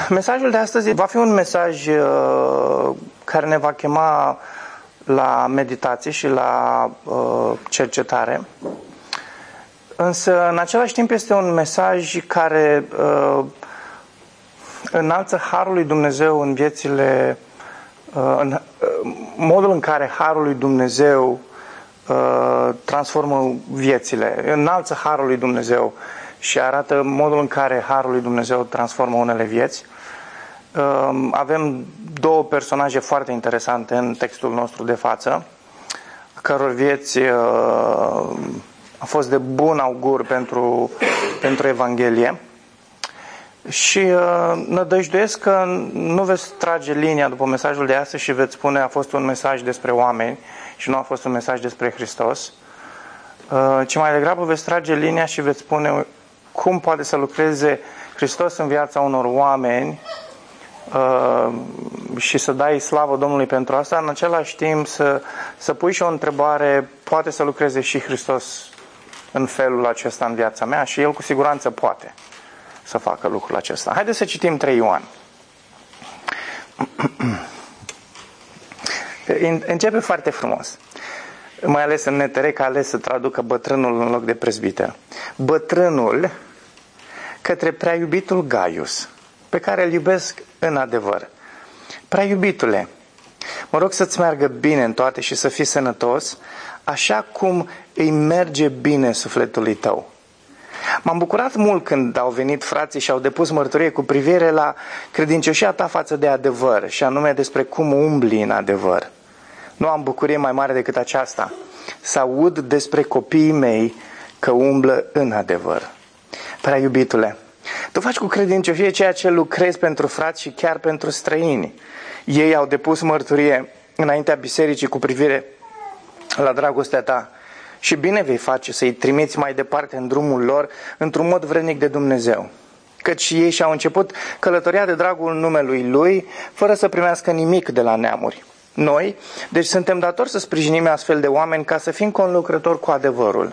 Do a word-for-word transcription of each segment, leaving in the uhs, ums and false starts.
Mesajul de astăzi va fi un mesaj uh, care ne va chema la meditație și la uh, cercetare. Însă, în același timp, este un mesaj care uh, înalță harul lui Dumnezeu în viețile, uh, în uh, modul în care harul lui Dumnezeu uh, transformă viețile, înalță harul lui Dumnezeu și arată modul în care harul lui Dumnezeu transformă unele vieți. Uh, avem două personaje foarte interesante în textul nostru de față, căror vieți uh, a fost de bun augur pentru, pentru Evanghelie. Și uh, nădăjduiesc că nu veți trage linia după mesajul de astăzi și veți spune a fost un mesaj despre oameni și nu a fost un mesaj despre Hristos, uh, ci mai degrabă veți trage linia și veți spune cum poate să lucreze Hristos în viața unor oameni uh, și să dai slavă Domnului pentru asta, în același timp să, să pui și o întrebare, poate să lucreze și Hristos în felul acesta în viața mea? Și El cu siguranță poate să facă lucrul acesta. Haideți să citim trei Ioan. Începe foarte frumos. Mai ales în N T R, că a ales să traducă bătrânul în loc de prezbiter. Bătrânul către prea iubitul Gaius, pe care îl iubesc în adevăr. Prea iubitule, mă rog să-ți meargă bine în toate și să fii sănătos, așa cum îi merge bine sufletului tău. M-am bucurat mult când au venit frații și au depus mărturie cu privire la credincioșia ta față de adevăr, și anume despre cum umbli în adevăr. Nu am bucurie mai mare decât aceasta, să aud despre copiii mei că umblă în adevăr. Prea iubitule, tu faci cu credincioșie ceea ce lucrezi pentru frați și chiar pentru străini. Ei au depus mărturie înaintea bisericii cu privire la dragostea ta și bine vei face să-i trimiți mai departe în drumul lor într-un mod vrednic de Dumnezeu. Căci ei și-au început călătoria de dragul numelui Lui, fără să primească nimic de la neamuri. Noi, deci suntem datori să sprijinim astfel de oameni ca să fim conlucrători cu adevărul.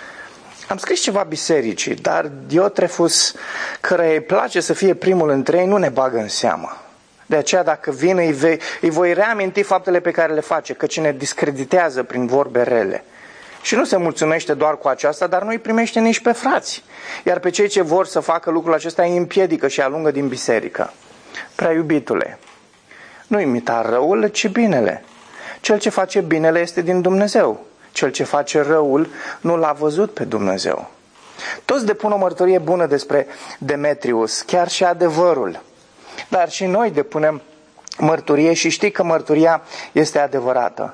Am scris ceva bisericii, dar Diotrefus, căreia îi place să fie primul între ei, nu ne bagă în seamă. De aceea, dacă vin, îi, vei, îi voi reaminti faptele pe care le face, căci ne discreditează prin vorbe rele. Și nu se mulțumește doar cu aceasta, dar nu îi primește nici pe frați. Iar pe cei ce vor să facă lucrul acesta îi împiedică și îi alungă din biserică. Prea iubitule, nu imita răul, ci binele. Cel ce face binele este din Dumnezeu. Cel ce face răul nu l-a văzut pe Dumnezeu. Toți depun o mărturie bună despre Demetrius, chiar și adevărul. Dar și noi depunem mărturie și știi că mărturia este adevărată.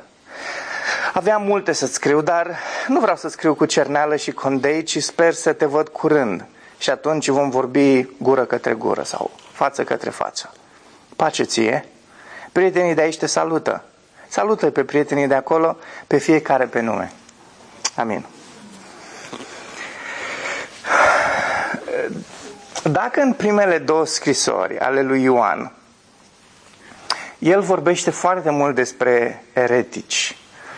Aveam multe să scriu, dar nu vreau să scriu cu cerneală și condei, ci sper să te văd curând. Și atunci vom vorbi gură către gură sau față către față. Pace ție! Prietenii de aici te salută. Salută pe prietenii de acolo, pe fiecare pe nume. Amin. Dacă în primele două scrisori ale lui Ioan, el vorbește foarte mult despre eretici,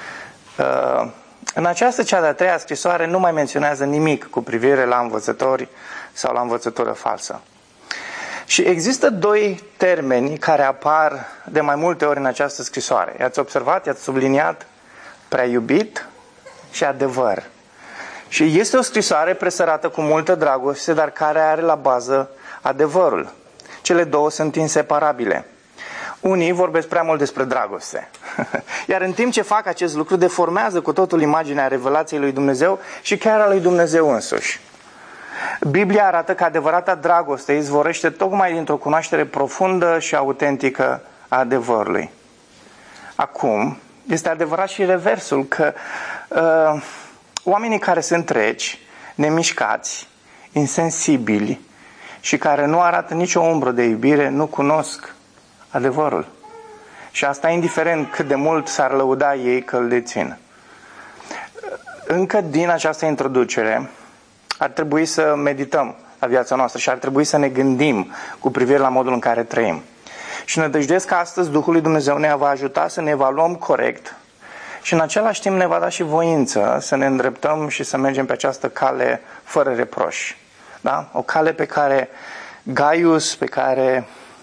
în această cea de-a treia scrisoare nu mai menționează nimic cu privire la învățători sau la învățătură falsă. Și există doi termeni care apar de mai multe ori în această scrisoare. I-ați observat, i-ați subliniat? Prea iubit și adevăr. Și este o scrisoare presărată cu multă dragoste, dar care are la bază adevărul. Cele două sunt inseparabile. Unii vorbesc prea mult despre dragoste. Iar în timp ce fac acest lucru, deformează cu totul imaginea revelației lui Dumnezeu și chiar a lui Dumnezeu însuși. Biblia arată că adevărata dragoste izvorăște tocmai dintr-o cunoaștere profundă și autentică a adevărului. Acum, este adevărat și reversul, că uh, oamenii care sunt reci, nemișcați, insensibili și care nu arată nicio umbră de iubire, nu cunosc adevărul. Și asta indiferent cât de mult s-ar lăuda ei că îl dețin. Încă din această introducere ar trebui să medităm la viața noastră și ar trebui să ne gândim cu privire la modul în care trăim. Și ne dăjduiesc că astăzi Duhul lui Dumnezeu ne va ajuta să ne evaluăm corect și în același timp ne va da și voință să ne îndreptăm și să mergem pe această cale fără reproș. Da? O cale pe care Gaius, pe care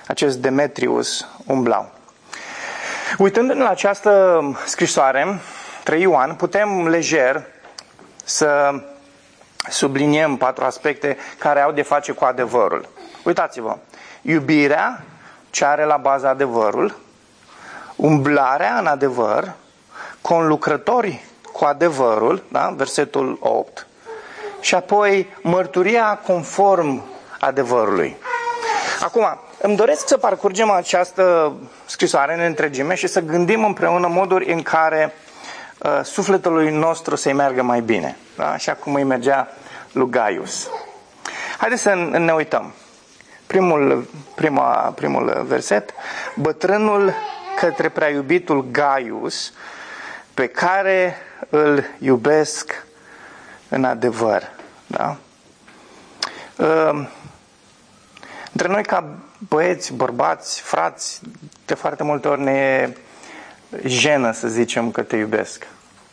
acest Demetrius umblau. Uitându-ne la această scrisoare, trei Ioan, putem lejer să subliniem patru aspecte care au de face cu adevărul. Uitați-vă, iubirea ce are la bază adevărul, umblarea în adevăr, conlucrători cu adevărul, da? Versetul opt, și apoi mărturia conform adevărului. Acum, îmi doresc să parcurgem această scrisoare în întregime și să gândim împreună moduri în care uh, sufletul nostru să-i meargă mai bine, da? Așa cum îi mergea lui Gaius. Haideți să ne uităm. Primul, prima, primul verset, bătrânul către prea iubitul Gaius, pe care îl iubesc în adevăr. Da? Uh, între noi ca băieți, bărbați, frați, de foarte multe ori ne e jenă să zicem că te iubesc.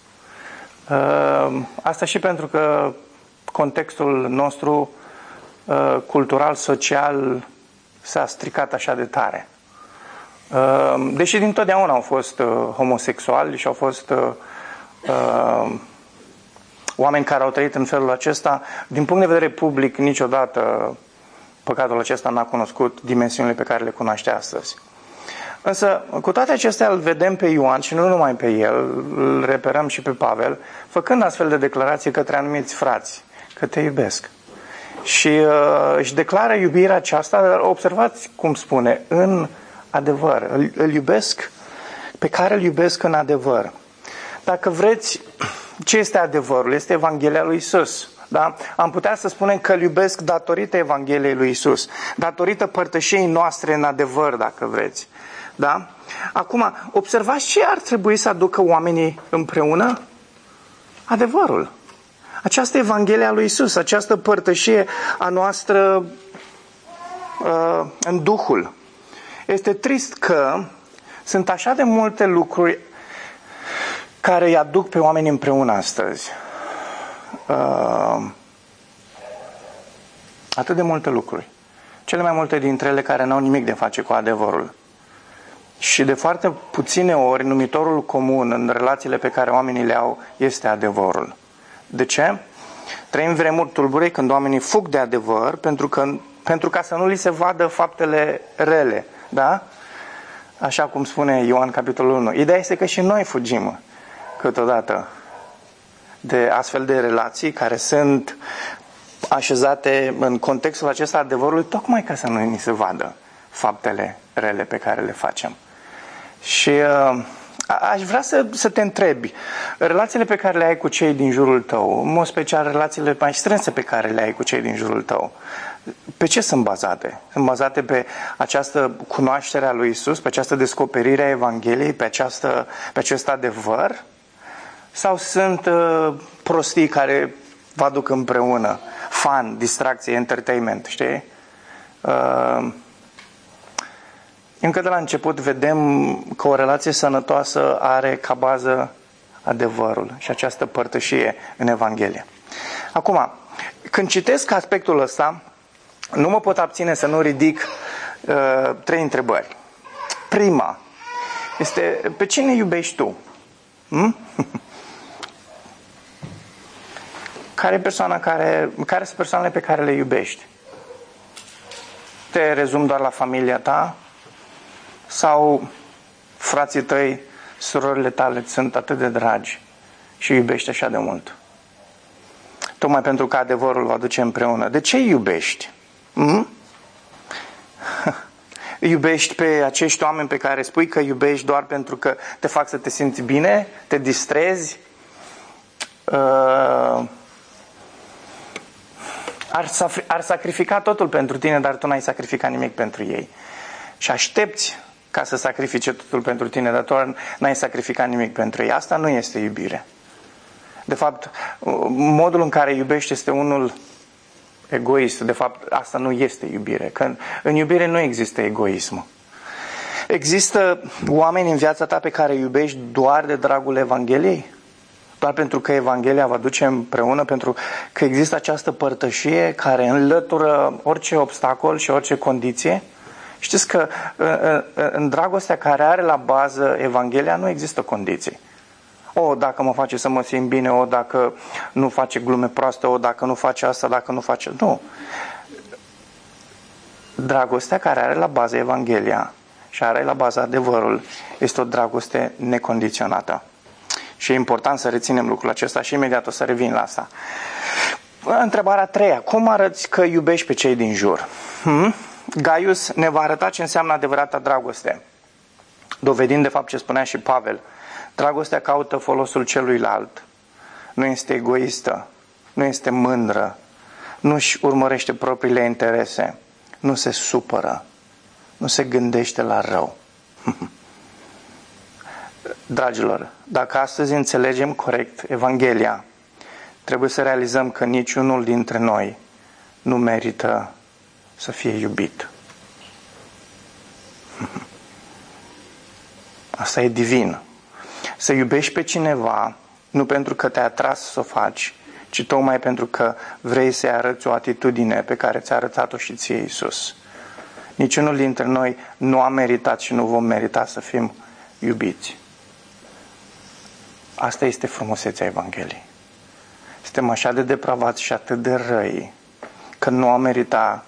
Uh, asta și pentru că contextul nostru uh, cultural, social s-a stricat așa de tare. Uh, deși dintotdeauna au fost uh, homosexuali și au fost uh, uh, oameni care au trăit în felul acesta, din punct de vedere public, niciodată păcatul acesta n-a cunoscut dimensiunile pe care le cunoaște astăzi. Însă, cu toate acestea, îl vedem pe Ioan și nu numai pe el, îl reperăm și pe Pavel, făcând astfel de declarații către anumiți frați, că te iubesc. Și uh, își declară iubirea aceasta, observați cum spune, în adevăr. Îl, îl iubesc pe care îl iubesc în adevăr. Dacă vreți, ce este adevărul? Este Evanghelia lui Isus. Da? Am putea să spunem că îl iubesc datorită Evangheliei lui Isus, datorită părtășiei noastre în adevăr, dacă vreți. Da? Acum, observați ce ar trebui să aducă oamenii împreună? Adevărul. Această Evanghelie a lui Isus, această părtășie a noastră uh, în Duhul. Este trist că sunt așa de multe lucruri care îi aduc pe oameni împreună astăzi. Uh, atât de multe lucruri. Cele mai multe dintre ele care n-au nimic de face cu adevărul. Și de foarte puține ori numitorul comun în relațiile pe care oamenii le au este adevărul. De ce? Trăim vremuri tulbure când oamenii fug de adevăr pentru, că, pentru ca să nu li se vadă faptele rele. Da? Așa cum spune Ioan capitolul unu. Ideea este că și noi fugim câteodată de astfel de relații care sunt așezate în contextul acesta adevărului tocmai ca să nu ni se vadă faptele rele pe care le facem. Și uh, aș vrea să, să te întrebi, relațiile pe care le ai cu cei din jurul tău, în mod special relațiile mai strânse pe care le ai cu cei din jurul tău, pe ce sunt bazate? Sunt bazate pe această cunoaștere a lui Isus, pe această descoperire a Evangheliei, pe, această, pe acest adevăr? Sau sunt uh, prostii care vă aduc împreună? Fun, distracție, entertainment, știi? Uh, încă de la început vedem că o relație sănătoasă are ca bază adevărul și această părtășie în Evanghelie. Acum, când citesc aspectul ăsta, nu mă pot abține să nu ridic uh, trei întrebări. Prima este, pe cine iubești tu? Hmm? Care, persoana care, care sunt persoanele pe care le iubești? Te rezumi doar la familia ta? Sau frații tăi, surorile tale sunt atât de dragi și iubești așa de mult? Tocmai pentru că adevărul vă aduce împreună. De ce iubești? Hmm? Iubești pe acești oameni pe care spui că iubești doar pentru că te fac să te simți bine? Te distrezi? Uh, ar, ar sacrifica totul pentru tine, dar tu n-ai sacrificat nimic pentru ei. Și aștepți ca să sacrifice totul pentru tine, dar tu n-ai sacrificat nimic pentru ei. Asta nu este iubire. De fapt, modul în care iubești este unul egoist. De fapt, asta nu este iubire. Că în iubire nu există egoism. Există oameni în viața ta pe care iubești doar de dragul Evangheliei? Doar pentru că Evanghelia vă duce împreună, pentru că există această părtășie care înlătură orice obstacol și orice condiție Știți că în dragostea care are la bază Evanghelia nu există condiții. O, dacă mă face să mă simt bine, o, dacă nu face glume proaste, o, dacă nu face asta, dacă nu face... Nu. Dragostea care are la bază Evanghelia și are la bază adevărul este o dragoste necondiționată. Și e important să reținem lucrul acesta și imediat o să revin la asta. Întrebarea a treia. Cum arăți că iubești pe cei din jur? Hmm? Gaius ne va arăta ce înseamnă adevărata dragoste. Dovedind de fapt ce spunea și Pavel. Dragostea caută folosul celuilalt. Nu este egoistă. Nu este mândră. Nu-și urmărește propriile interese. Nu se supără. Nu se gândește la rău. Dragilor, dacă astăzi înțelegem corect Evanghelia, trebuie să realizăm că niciunul dintre noi nu merită să fie iubit. Asta e divin. Să iubești pe cineva nu pentru că te-a atras să o faci, ci tocmai pentru că vrei să-i arăți o atitudine pe care ți-a arătat-o și ție Iisus. Niciunul dintre noi nu a meritat și nu vom merita să fim iubiți. Asta este frumusețea Evangheliei. Suntem așa de depravați și atât de răi că nu am meritat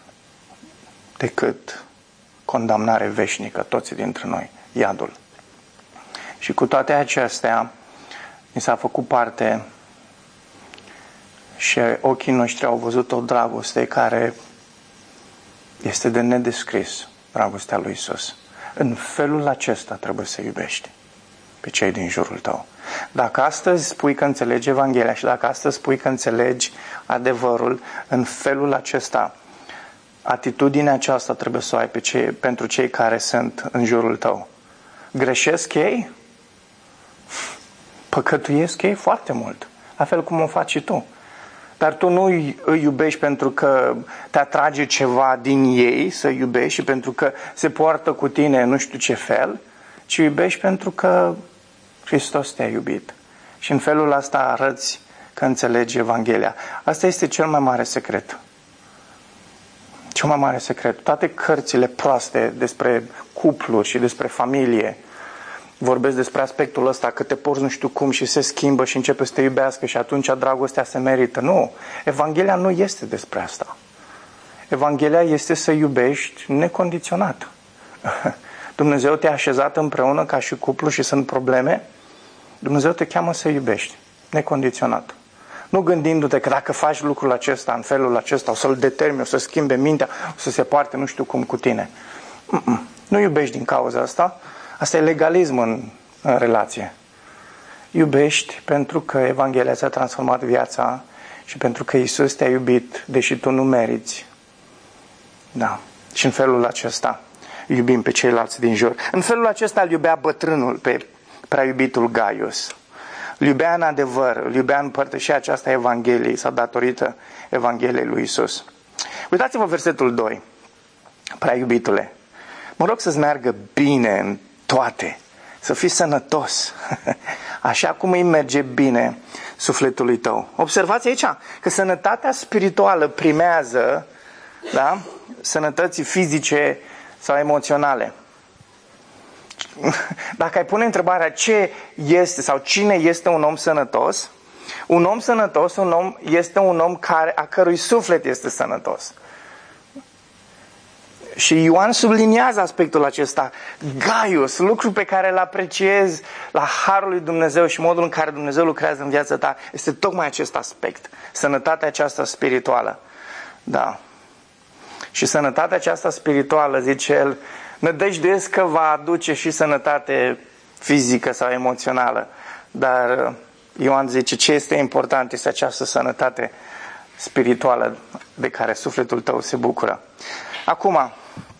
decât condamnare veșnică, toți dintre noi, iadul. Și cu toate acestea, ni s-a făcut parte și ochii noștri au văzut o dragoste care este de nedescris, dragostea lui Iisus. În felul acesta trebuie să iubești pe cei din jurul tău. Dacă astăzi spui că înțelegi Evanghelia și dacă astăzi spui că înțelegi adevărul, în felul acesta, atitudinea aceasta trebuie să o ai pe cei, pentru cei care sunt în jurul tău. Greșesc ei? Păcătuiesc ei foarte mult. La fel cum o faci și tu. Dar tu nu îi iubești pentru că te atrage ceva din ei să iubești și pentru că se poartă cu tine nu știu ce fel, ci iubești pentru că Hristos te-a iubit. Și în felul ăsta arăți că înțelegi Evanghelia. Asta este cel mai mare secret. Cel mai mare secret. Toate cărțile proaste despre cupluri și despre familie vorbesc despre aspectul ăsta, că te porți nu știu cum și se schimbă și începe să te iubească și atunci dragostea se merită. Nu. Evanghelia nu este despre asta. Evanghelia este să iubești necondiționat. Dumnezeu te-a așezat împreună ca și cuplu și sunt probleme. Dumnezeu te cheamă să iubești necondiționat. Nu gândindu-te că dacă faci lucrul acesta în felul acesta o să-l determini, o să schimbe mintea, o să se poarte nu știu cum cu tine. Mm-mm. Nu iubești din cauza asta. Asta e legalism în, în relație. Iubești pentru că Evanghelia ți-a transformat viața și pentru că Iisus te-a iubit, deși tu nu meriți. Da. Și în felul acesta iubim pe ceilalți din jur. În felul acesta îl iubea bătrânul pe prea iubitul Gaius. Îl iubea în adevăr, îl iubea în părtășia aceasta Evangheliei sau datorită Evangheliei lui Iisus. Uitați-vă versetul doi. Prea iubitule, mă rog să-ți meargă bine în toate, să fii sănătos, așa cum îi merge bine sufletului tău. Observați aici că sănătatea spirituală primează, da, sănătății fizice sau emoționale. Dacă ai pune întrebarea ce este sau cine este un om sănătos, un om sănătos un om, este un om care, a cărui suflet este sănătos. Și Ioan subliniază aspectul acesta. Gaius, lucru pe care îl apreciez la harul lui Dumnezeu și modul în care Dumnezeu lucrează în viața ta, este tocmai acest aspect. Sănătatea aceasta spirituală. Da. Și sănătatea aceasta spirituală, zice el, nădăjduiesc că va aduce și sănătate fizică sau emoțională. Dar Ioan zice, ce este important este această sănătate spirituală de care sufletul tău se bucură. Acum,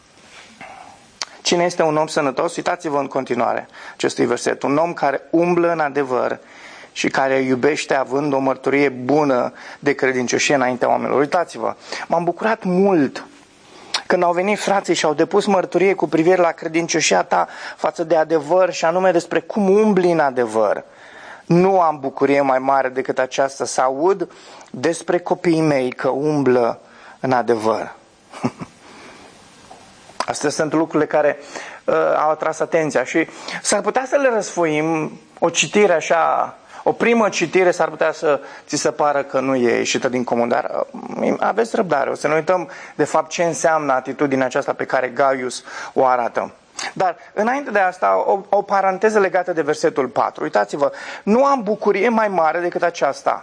cine este un om sănătos? Uitați-vă în continuare acestui verset. Un om care umblă în adevăr și care iubește având o mărturie bună de credincioșie înaintea oamenilor. Uitați-vă, m-am bucurat mult când au venit frații și au depus mărturie cu privire la credincioșia ta față de adevăr și anume despre cum umbli în adevăr. Nu am bucurie mai mare decât aceasta să aud despre copiii mei că umblă în adevăr. Astea sunt lucrurile care uh, au atras atenția și s-ar putea să le răsfoim. O citire așa, o primă citire s-ar putea să ți se pară că nu e ieșită din comun, dar uh, aveți răbdare. O să ne uităm de fapt ce înseamnă atitudinea aceasta pe care Gaius o arată. Dar înainte de asta, o, o paranteză legată de versetul patru. Uitați-vă, nu am bucurie mai mare decât aceasta.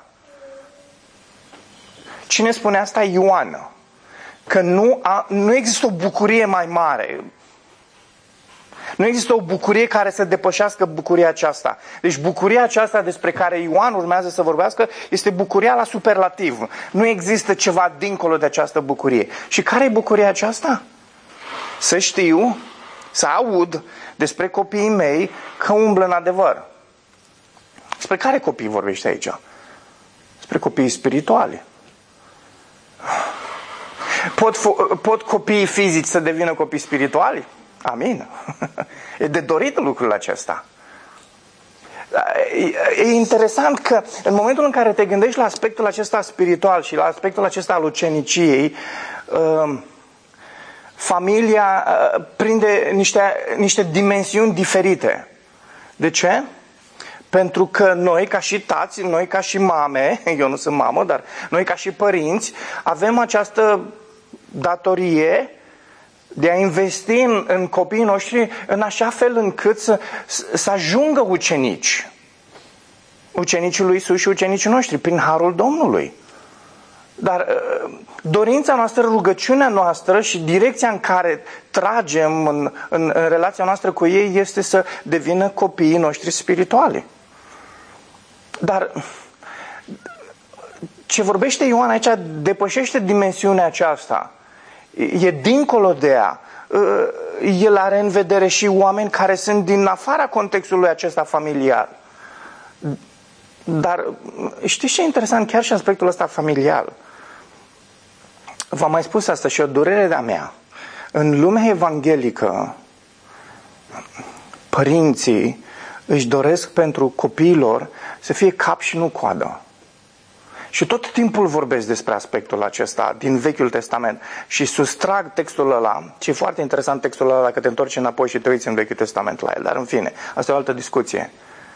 Cine spune asta? Ioan. Că nu, a, nu există o bucurie mai mare. Nu există o bucurie care să depășească bucuria aceasta. Deci bucuria aceasta despre care Ioan urmează să vorbească este bucuria la superlativ. Nu există ceva dincolo de această bucurie. Și care e bucuria aceasta? Să știu, să aud despre copiii mei că umblă în adevăr. Despre care copii vorbește aici? Despre copiii spirituali. Pot, pot copiii fizici să devină copii spirituali? Amin. E de dorit lucrul acesta. E interesant că în momentul în care te gândești la aspectul acesta spiritual și la aspectul acesta al uceniciei, familia prinde niște, niște dimensiuni diferite. De ce? Pentru că noi, ca și tați, noi ca și mame, eu nu sunt mamă, dar noi ca și părinți, avem această datorie de a investi în, în copiii noștri în așa fel încât să, să ajungă ucenici. Ucenicii lui Iisus și ucenicii noștri, prin harul Domnului. Dar dorința noastră, rugăciunea noastră și direcția în care tragem în, în, în relația noastră cu ei este să devină copiii noștri spirituali. Dar ce vorbește Ioan aici depășește dimensiunea aceasta. E dincolo de ea. El are în vedere și oameni care sunt din afara contextului acesta familiar. Dar știți ce e interesant? Chiar și aspectul ăsta familial. V-am mai spus asta și o durere de-a mea. În lumea evanghelică, părinții își doresc pentru copiilor să fie cap și nu coadă. Și tot timpul vorbesc despre aspectul acesta din Vechiul Testament și sustrag textul ăla, și e foarte interesant textul ăla dacă te întorci înapoi și te uiți în Vechiul Testament la el, dar în fine, asta e o altă discuție.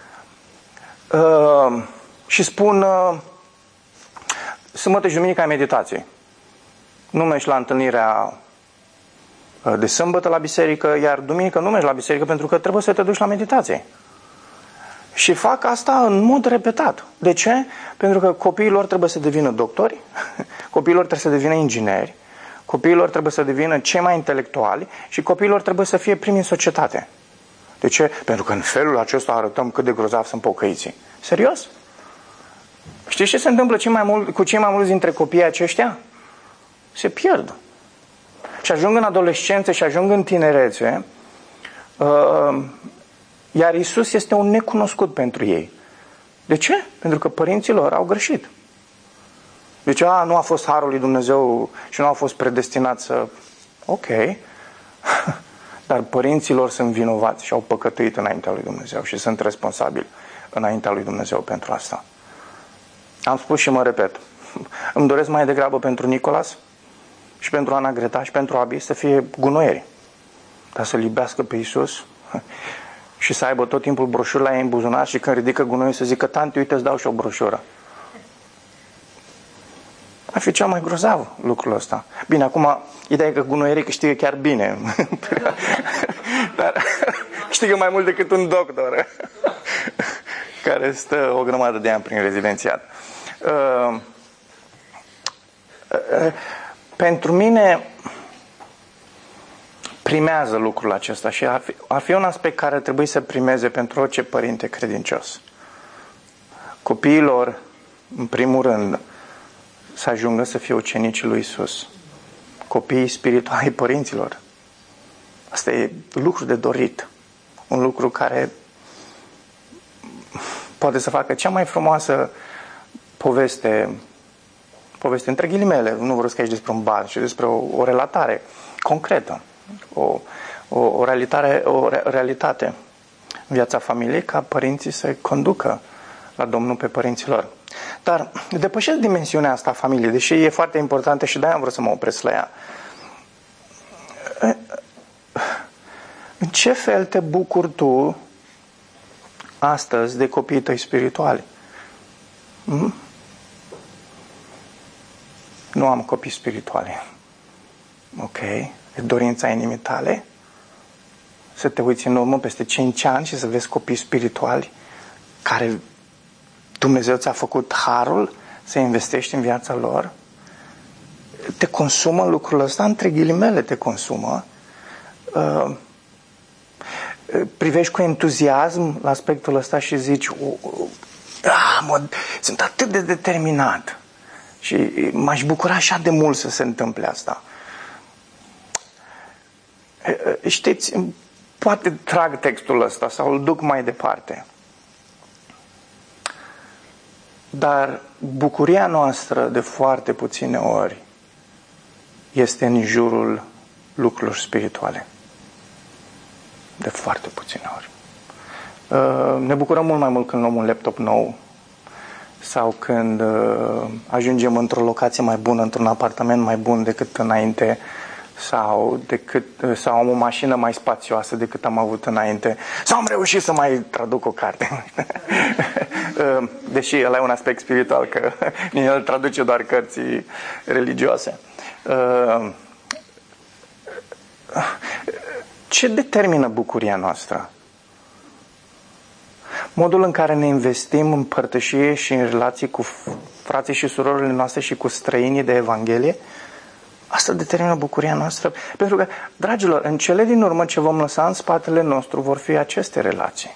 Uh, și spun, uh, sâmbătă și duminica e meditație. Nu mergi la întâlnirea de sâmbătă la biserică, iar duminică nu mergi la biserică pentru că trebuie să te duci la meditație. Și fac asta în mod repetat. De ce? Pentru că copiilor trebuie să devină doctori, copiilor trebuie să devină ingineri, copiilor trebuie să devină cei mai intelectuali și copiilor trebuie să fie primi în societate. De ce? Pentru că în felul acesta arătăm cât de grozav sunt pocăiții. Serios? Știți ce se întâmplă cei mai mult, cu cei mai mulți dintre copiii aceștia? Se pierd. Și ajung în adolescență și ajung în tinerețe, uh, iar Iisus este un necunoscut pentru ei. De ce? Pentru că părinții lor au greșit. Deci, a, nu a fost harul lui Dumnezeu și nu a fost predestinat să... Ok. Dar părinții lor sunt vinovați și au păcătuit înaintea lui Dumnezeu și sunt responsabili înaintea lui Dumnezeu pentru asta. Am spus și mă repet. Îmi doresc mai degrabă pentru Nicolas și pentru Ana Greta și pentru Abi să fie gunoieri. Dar să-L iubească pe Iisus și să aibă tot timpul broșuri la ei în buzunar și când ridică gunoiul să zică: tanti, uite, îți dau și o broșură. Ar fi cel mai grozav lucrul ăsta. Bine, acum, ideea e că gunoierii câștigă chiar bine. Dar câștigă mai mult decât un doctor care stă o grămadă de ani prin rezidențiat. Uh, uh, pentru mine primează lucrul acesta și ar fi, ar fi un aspect care ar trebui să primeze pentru orice părinte credincios. Copiilor, în primul rând, să ajungă să fie ucenicii lui Iisus. Copiii spirituali ai părinților. Asta e lucru de dorit. Un lucru care poate să facă cea mai frumoasă poveste, poveste între ghilimele, nu vorbesc aici despre un bar, ci despre o, o relatare concretă, o, o, o, realitate, o re, realitate în viața familiei, ca părinții să conducă la Domnul pe părinților. Dar depășesc dimensiunea asta a familiei, deși e foarte importantă și de-aia am vrut să mă opresc la ea. În ce fel te bucuri tu astăzi de copiii tăi spirituali? Hmm? Nu am copii spirituali. Ok. E dorința inimii tale? Să te uiți în urmă peste cinci ani și să vezi copii spirituali care Dumnezeu ți-a făcut harul să investești în viața lor? Te consumă lucrul ăsta? Între ghilimele te consumă. Uh, privești cu entuziasm la aspectul ăsta și zici ah, mă, sunt atât de determinat și m-aș bucura așa de mult să se întâmple asta. Știți, poate trag textul ăsta sau îl duc mai departe, dar bucuria noastră de foarte puține ori este în jurul lucrurilor spirituale. De foarte puține ori. Ne bucurăm mult mai mult când luăm un laptop nou sau când ajungem într-o locație mai bună, într-un apartament mai bun decât înainte, sau, decât, sau am o mașină mai spațioasă decât am avut înainte, sau am reușit să mai traduc o carte. Deși ăla e un aspect spiritual, că el traduce doar cărți religioase. Ce determină bucuria noastră? Modul în care ne investim în părtășie și în relații cu frații și surorile noastre și cu străinii de Evanghelie? Asta determină bucuria noastră. Pentru că, dragilor, în cele din urmă ce vom lăsa în spatele nostru vor fi aceste relații.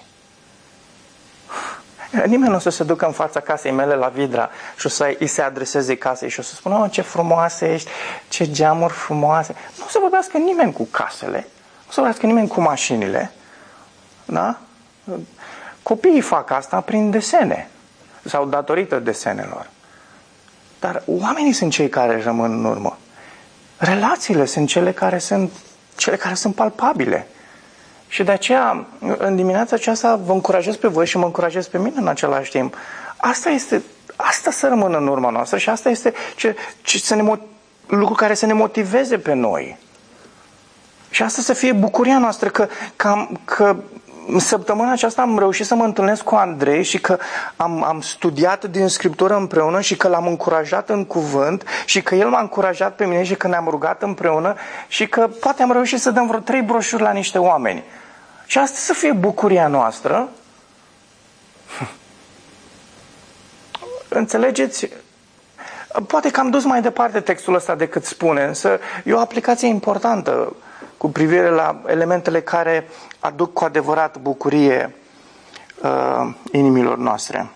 Nimeni nu o să se ducă în fața casei mele la Vidra și o să îi se adreseze casei și o să spună, oh, ce frumoasă ești, ce geamuri frumoase. Nu o să vorbească nimeni cu casele, nu o să vorbească nimeni cu mașinile. Da? Copiii fac asta prin desene sau datorită desenelor. Dar oamenii sunt cei care rămân în urmă. Relațiile sunt cele care sunt, cele care sunt palpabile. Și de aceea, în dimineața aceasta, vă încurajez pe voi și mă încurajez pe mine în același timp. Asta este, asta să rămână în urma noastră și asta este ce, ce să ne, lucru care să ne motiveze pe noi. Și asta să fie bucuria noastră, că, că, că în săptămâna aceasta am reușit să mă întâlnesc cu Andrei și că am, am studiat din Scriptură împreună și că l-am încurajat în cuvânt și că el m-a încurajat pe mine și că ne-am rugat împreună și că poate am reușit să dăm vreo trei broșuri la niște oameni. Și asta să fie bucuria noastră. Înțelegeți? Poate că am dus mai departe textul ăsta decât spune, însă e o aplicație importantă cu privire la elementele care aduc cu adevărat bucurie uh, inimilor noastre.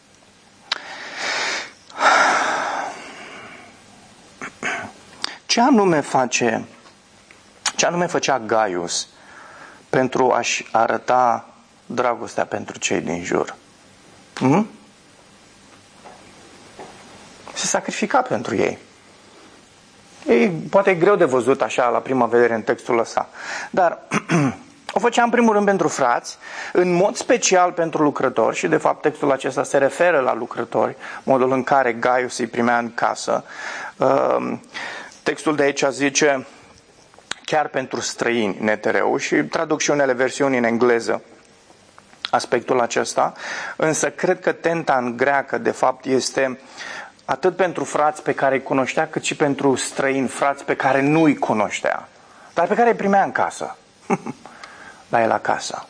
Ce anume face, ce anume făcea Gaius pentru a-și arăta dragostea pentru cei din jur? Hmm? Se sacrifica pentru ei. E, poate e greu de văzut așa la prima vedere în textul ăsta. Dar o făcea în primul rând pentru frați, în mod special pentru lucrători, și de fapt textul acesta se referă la lucrători, modul în care Gaius îi primea în casă. Textul de aici zice chiar pentru străini, netereu, și traduc și unele versiuni în engleză aspectul acesta, însă cred că tenta în greacă de fapt este atât pentru frați pe care îi cunoștea, cât și pentru străini, frați pe care nu îi cunoștea, dar pe care îi primea în casă. La el acasă.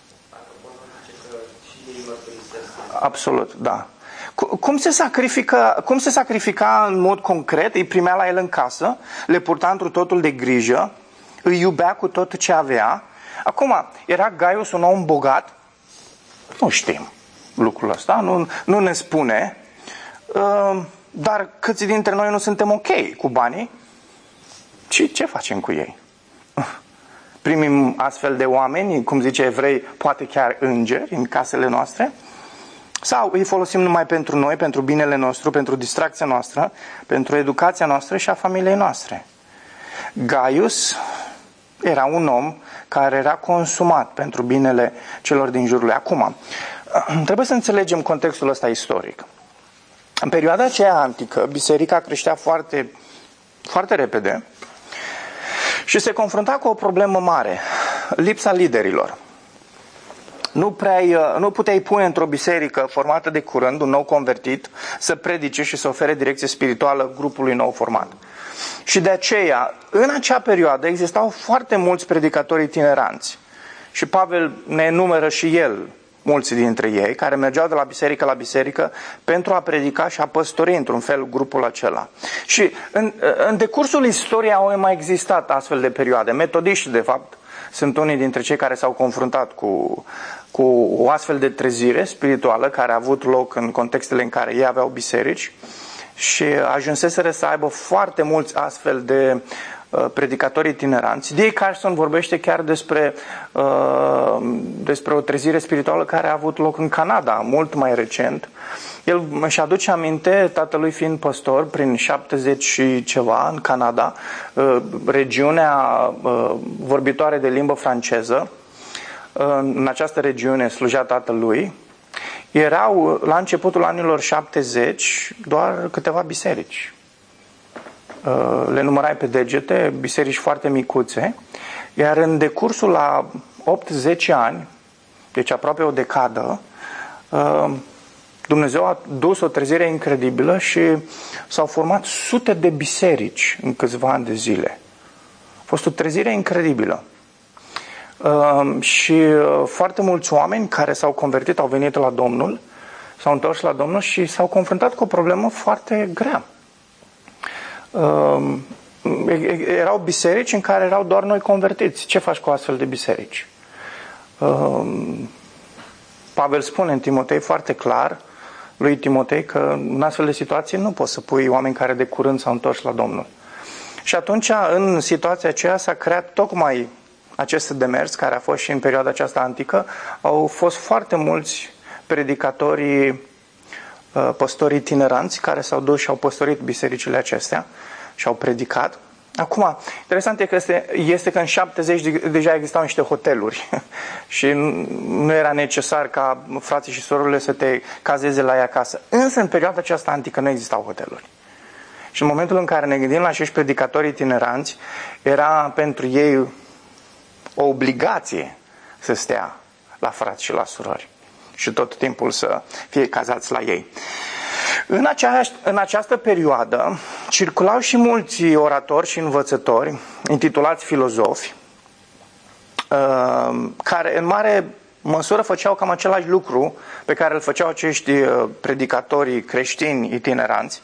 Absolut, da. Cum se sacrifică, cum se sacrifica în mod concret? Îi primea la el în casă, le purta întru totul de grijă, îi iubea cu tot ce avea. Acum, era Gaius un om bogat? Nu știm lucrul ăsta, nu, nu ne spune. Dar câți dintre noi nu suntem ok cu banii? Și ce facem cu ei? Primim astfel de oameni, cum zice Evrei, poate chiar îngeri în casele noastre? Sau îi folosim numai pentru noi, pentru binele nostru, pentru distracția noastră, pentru educația noastră și a familiei noastre? Gaius era un om care era consumat pentru binele celor din jurul lui. Acum, trebuie să înțelegem contextul ăsta istoric. În perioada aceea antică, biserica creștea foarte, foarte repede și se confrunta cu o problemă mare. lipsa liderilor. Nu, prea, nu puteai pune într-o biserică formată de curând, un nou convertit, să predice și să ofere direcție spirituală grupului nou format. Și de aceea, în acea perioadă, existau foarte mulți predicatori itineranți. Și Pavel ne enumeră și el mulți dintre ei, care mergeau de la biserică la biserică pentru a predica și a păstori într-un fel grupul acela. Și în, în decursul istoriei au mai existat astfel de perioade. Metodiști, de fapt, sunt unii dintre cei care s-au confruntat cu, cu o astfel de trezire spirituală care a avut loc în contextele în care ei aveau biserici și ajunseseră să aibă foarte mulți astfel de uh, predicatori itineranți. D A Carson vorbește chiar despre, uh, despre o trezire spirituală care a avut loc în Canada, mult mai recent. El își aduce aminte, tatălui fiind păstor, prin șaptezeci și ceva, în Canada, uh, regiunea uh, vorbitoare de limbă franceză. Uh, în această regiune slujea tatălui. Erau, la începutul anilor șaptezeci, doar câteva biserici. Le numărai pe degete, biserici foarte micuțe, iar în decursul la opt zece ani, deci aproape o decadă, Dumnezeu a dus o trezire incredibilă și s-au format sute de biserici în câțiva ani de zile. A fost o trezire incredibilă. Uh, și uh, foarte mulți oameni care s-au convertit, au venit la Domnul, s-au întors la Domnul și s-au confruntat cu o problemă foarte grea. Uh, erau biserici în care erau doar noi convertiți. Ce faci cu astfel de biserici? Uh, Pavel spune în Timotei foarte clar lui Timotei că în astfel de situații nu poți să pui oameni care de curând s-au întors la Domnul. Și atunci, în situația aceea, s-a creat tocmai acest demers, care a fost și în perioada aceasta antică. Au fost foarte mulți predicatori, păstori itineranți, care s-au dus și au păstorit bisericile acestea și au predicat. Acum, interesant este că, este, este că în șaptezeci deja existau niște hoteluri și nu era necesar ca frații și surorile să te cazeze la ei acasă. Însă, în perioada aceasta antică nu existau hoteluri. Și în momentul în care ne gândim la acești predicatori itineranți, era pentru ei o obligație să stea la frați și la surori și tot timpul să fie cazați la ei. În, acea, în această perioadă circulau și mulți oratori și învățători, intitulați filozofi, care în mare măsură făceau cam același lucru pe care îl făceau acești predicatori creștini itineranți,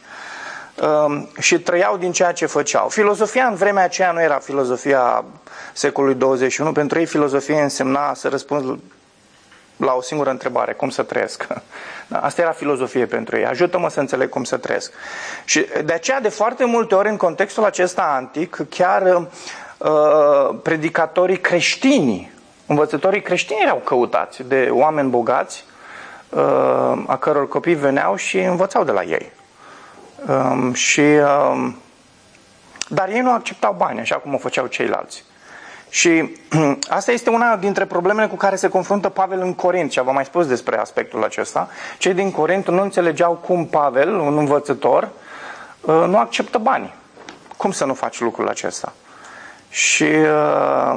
și trăiau din ceea ce făceau. Filozofia în vremea aceea nu era filozofia secolului douăzeci și unu. Pentru ei filozofia însemna să răspunzi la o singură întrebare: cum să trăiesc? Asta era filozofie pentru ei. Ajută-mă să înțeleg cum să trăiesc. Și de aceea, de foarte multe ori, în contextul acesta antic, chiar uh, predicatorii creștini, învățătorii creștini erau căutați de oameni bogați, uh, a căror copii veneau și învățau de la ei. Um, și, um, dar ei nu acceptau bani, așa cum o făceau ceilalți. Și asta este una dintre problemele cu care se confruntă Pavel în Corint. Și v-am mai spus despre aspectul acesta. Cei din Corint nu înțelegeau cum Pavel, un învățător, nu acceptă bani. Cum să nu faci lucrul acesta? Și uh,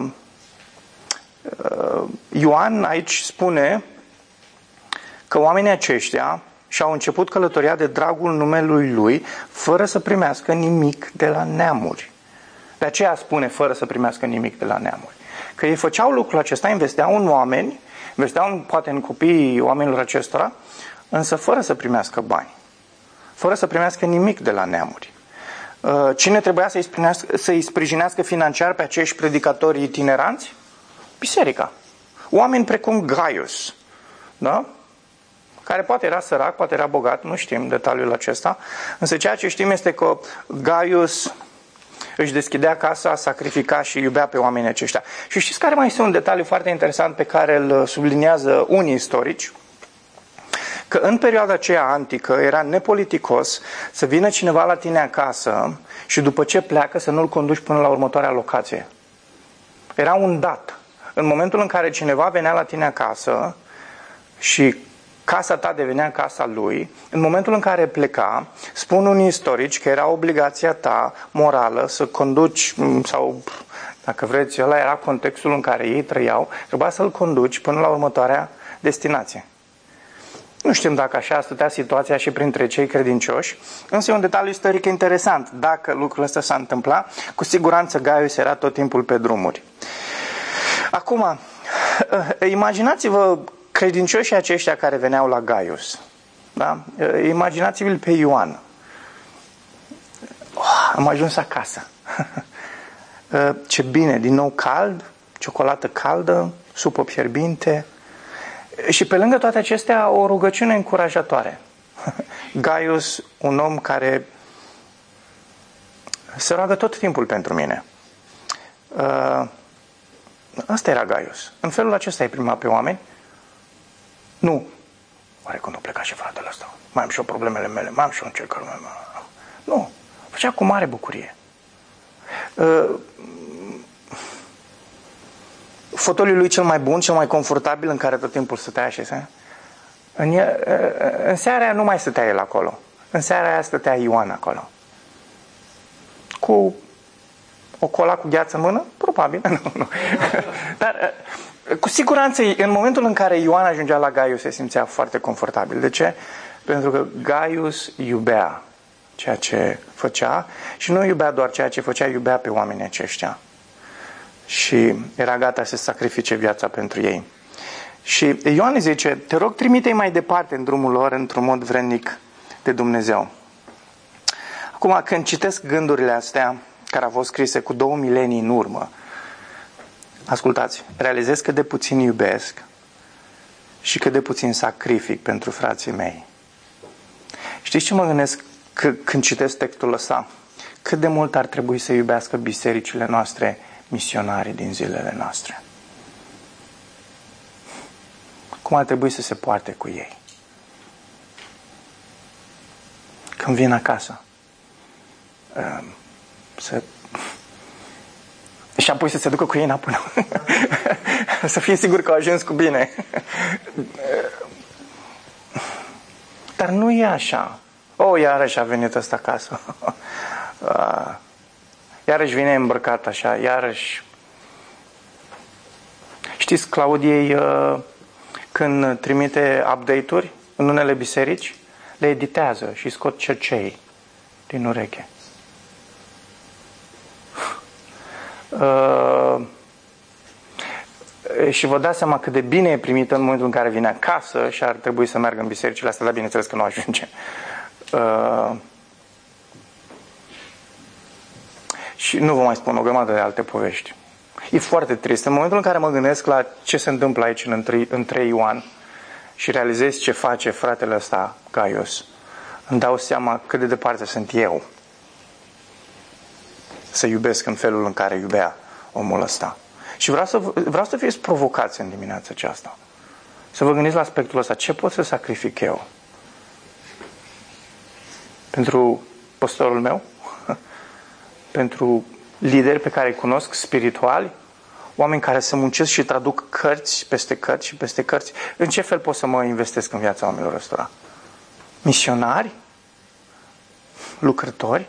uh, Ioan aici spune că oamenii aceștia și-au început călătoria de dragul numelui lui, fără să primească nimic de la neamuri. De aceea spune fără să primească nimic de la neamuri. Că ei făceau lucrul acesta, investeau în oameni, investeau în, poate în copiii oamenilor acestora, însă fără să primească bani. Fără să primească nimic de la neamuri. Cine trebuia să-i sprijinească, să-i sprijinească financiar pe acești predicatori itineranți? Biserica. Oameni precum Gaius. Da? Care poate era sărac, poate era bogat, nu știm detaliul acesta, însă ceea ce știm este că Gaius își deschidea casa, sacrifica și iubea pe oamenii aceștia. Și știți care mai este un detaliu foarte interesant pe care îl subliniază unii istorici? Că în perioada aceea antică era nepoliticos să vină cineva la tine acasă și după ce pleacă să nu-l conduci până la următoarea locație. Era un dat. În momentul în care cineva venea la tine acasă și casa ta devenea casa lui, în momentul în care pleca, spun unii istorici că era obligația ta morală să conduci sau Dacă vreți, ăla era contextul în care ei trăiau, trebuia să-l conduci până la următoarea destinație. Nu știm dacă așa stătea situația și printre cei credincioși, însă e un detaliu istoric interesant. Dacă lucrul ăsta s-a întâmplat, cu siguranță Gaius era tot timpul pe drumuri. Acum, imaginați-vă credincioșii aceștia care veneau la Gaius. Da? Imaginați-vă-l pe Ioan. Oh, am ajuns acasă. Ce bine, din nou cald, ciocolată caldă, supă fierbinte. Și pe lângă toate acestea, o rugăciune încurajatoare. Gaius, un om care se roagă tot timpul pentru mine. Asta era Gaius. În felul acesta îi prima pe oameni. Nu. Oare că nu pleca și fratele ăsta? Mai am și eu problemele mele, mai am și eu încercările mele. Nu. Făcea cu mare bucurie. Fotoliul lui cel mai bun, cel mai confortabil, în care tot timpul stătea și se... În, el, în seara aia nu mai stătea el acolo. În seara aia stătea Ioan acolo. Cu o cola cu gheață în mână? Probabil. Nu, nu. Dar cu siguranță, în momentul în care Ioan ajungea la Gaius, se simțea foarte confortabil. De ce? Pentru că Gaius iubea ceea ce făcea și nu iubea doar ceea ce făcea, iubea pe oamenii aceștia. Și era gata să sacrifice viața pentru ei. Și Ioan zice, te rog, trimite-i mai departe în drumul lor într-un mod vrednic de Dumnezeu. Acum, când citesc gândurile astea, care au fost scrise cu două milenii în urmă, ascultați, realizez cât de puțin iubesc și cât de puțin sacrific pentru frații mei. Știți ce mă gândesc când citesc textul ăsta? Cât de mult ar trebui să iubească bisericile noastre misionarii din zilele noastre. Cum ar trebui să se poarte cu ei? Când vin acasă, să... și apoi să se ducă cu ei înapoi. Să fie sigur că au ajuns cu bine. Dar nu e așa. Oh, iarăși a venit ăsta acasă. Iarăși vine îmbrăcat așa, iarăși... Știți, Claudiei, când trimite update-uri în unele biserici, le editează și scot cercei din ureche. Uh, și vă dați seama cât de bine e primită în momentul în care vine acasă și ar trebui să meargă în bisericile astea, dar bineînțeles că nu ajunge. Uh, și nu vă mai spun o grămadă de alte povești. E foarte trist. În momentul în care mă gândesc la ce se întâmplă aici în trei Ioan și realizez ce face fratele ăsta, Gaius, îmi dau seama cât de departe sunt eu să iubesc în felul în care iubea omul ăsta. Și vreau să, vreau să fiți provocați în dimineața aceasta. Să vă gândiți la aspectul ăsta. Ce pot să sacrific eu? Pentru păstorul meu? Pentru lideri pe care îi cunosc, spirituali? Oameni care să muncesc și traduc cărți peste cărți și peste cărți? În ce fel pot să mă investesc în viața oamenilor ăstora? Misionari? Lucrători?